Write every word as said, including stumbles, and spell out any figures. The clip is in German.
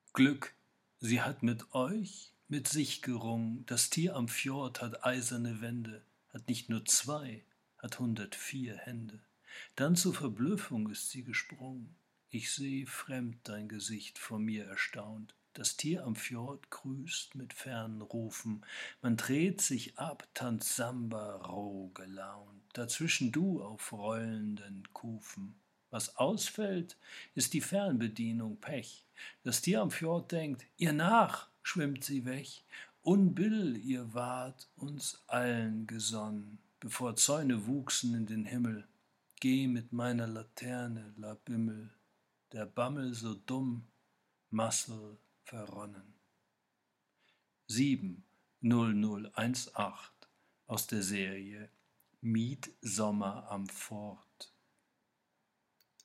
Glück, sie hat mit euch, mit sich gerungen. Das Tier am Fjord hat eiserne Wände, hat nicht nur zwei, hat hundertvier Hände. Dann zur Verblüffung ist sie gesprungen. Ich seh fremd dein Gesicht vor mir erstaunt. Das Tier am Fjord grüßt mit fernen Rufen. Man dreht sich ab, tanzt Samba roh gelaunt. Dazwischen du auf rollenden Kufen. Was ausfällt, ist die Fernbedienung Pech. Das Tier am Fjord denkt, ihr nach, schwimmt sie weg. Unbill, ihr wart uns allen gesonnen, bevor Zäune wuchsen in den Himmel. Geh mit meiner Laterne, la Bimmel, der Bammel so dumm, Massel verronnen. sieben null null eins acht aus der Serie Mietsommer am Fort.